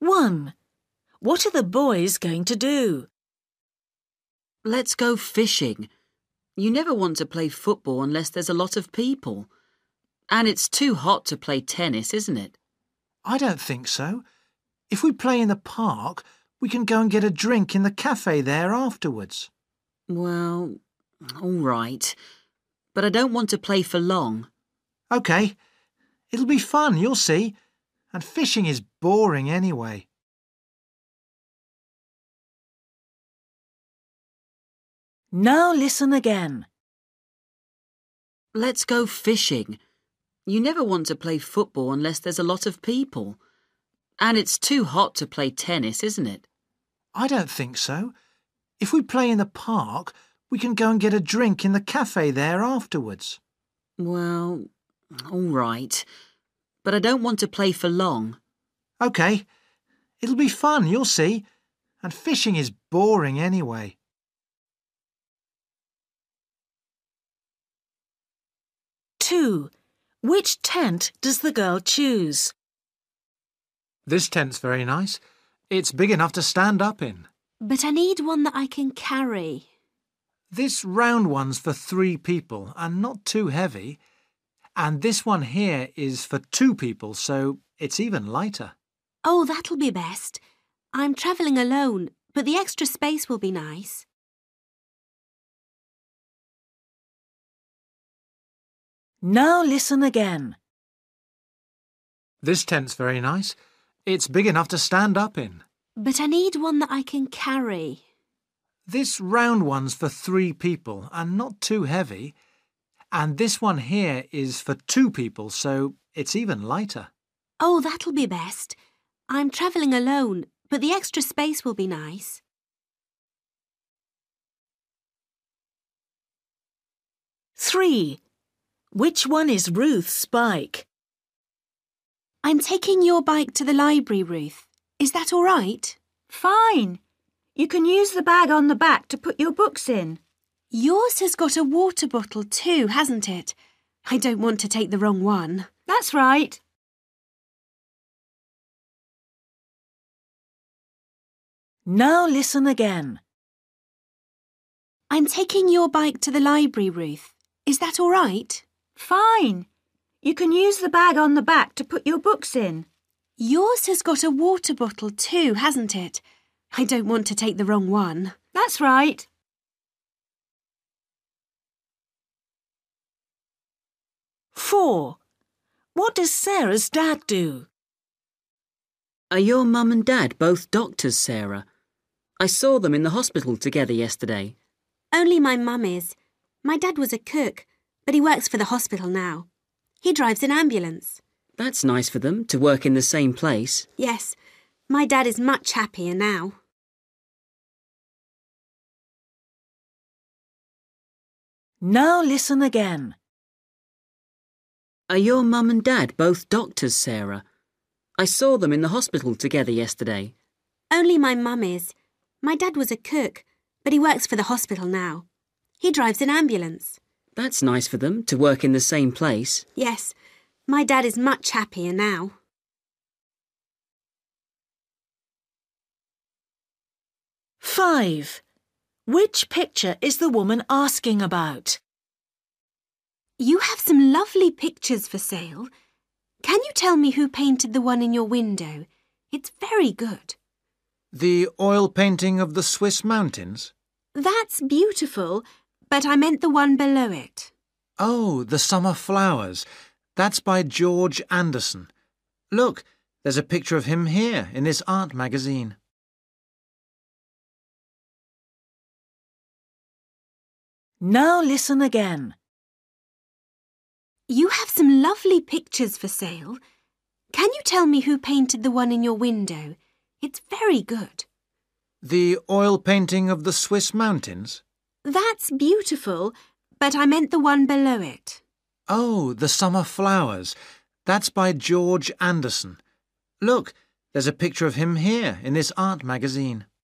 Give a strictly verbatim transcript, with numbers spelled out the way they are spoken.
one. What are the boys going to do? Let's go fishing. You never want to play football unless there's a lot of people. And it's too hot to play tennis, isn't it? I don't think so. If we play in the park, we can go and get a drink in the cafe there afterwards. Well, all right. But I don't want to play for long. OK. It'll be fun, you'll see. And fishing is boring anyway. Now listen again. Let's go fishing. You never want to play football unless there's a lot of people. And it's too hot to play tennis, isn't it? I don't think so. If we play in the park, we can go and get a drink in the cafe there afterwards. Well, all right. But I don't want to play for long. OK. It'll be fun, you'll see. And fishing is boring anyway. two. Which tent does the girl choose? This tent's very nice. It's big enough to stand up in. But I need one that I can carry. This round one's for three people and not too heavy. And this one here is for two people, so it's even lighter. Oh, that'll be best. I'm travelling alone, but the extra space will be nice. Now listen again. This tent's very nice. It's big enough to stand up in. But I need one that I can carry. This round one's for three people and not too heavy. And this one here is for two people, so it's even lighter. Oh, that'll be best. I'm travelling alone, but the extra space will be nice. three. Which one is Ruth's bike? I'm taking your bike to the library, Ruth. Is that all right? Fine. You can use the bag on the back to put your books in. Yours has got a water bottle too, hasn't it? I don't want to take the wrong one. That's right. Now listen again. I'm taking your bike to the library, Ruth. Is that all right? Fine. You can use the bag on the back to put your books in. Yours has got a water bottle too, hasn't it? I don't want to take the wrong one. That's right. four. What does Sarah's dad do? Are your mum and dad both doctors, Sarah? I saw them in the hospital together yesterday. Only my mum is. My dad was a cook, but he works for the hospital now. He drives an ambulance. That's nice for them to work in the same place. Yes, my dad is much happier now. Now listen again. Are your mum and dad both doctors, Sarah? I saw them in the hospital together yesterday. Only my mum is. My dad was a cook, but he works for the hospital now. He drives an ambulance. That's nice for them to work in the same place. Yes, my dad is much happier now. five. Which picture is the woman asking about? You have some lovely pictures for sale. Can you tell me who painted the one in your window? It's very good. The oil painting of the Swiss mountains? That's beautiful, but I meant the one below it. Oh, the summer flowers. That's by George Anderson. Look, there's a picture of him here in this art magazine. Now listen again. You have some lovely pictures for sale. Can you tell me who painted the one in your window? It's very good. The oil painting of the Swiss mountains? That's beautiful, but I meant the one below it. Oh, the summer flowers. That's by George Anderson. Look, there's a picture of him here in this art magazine.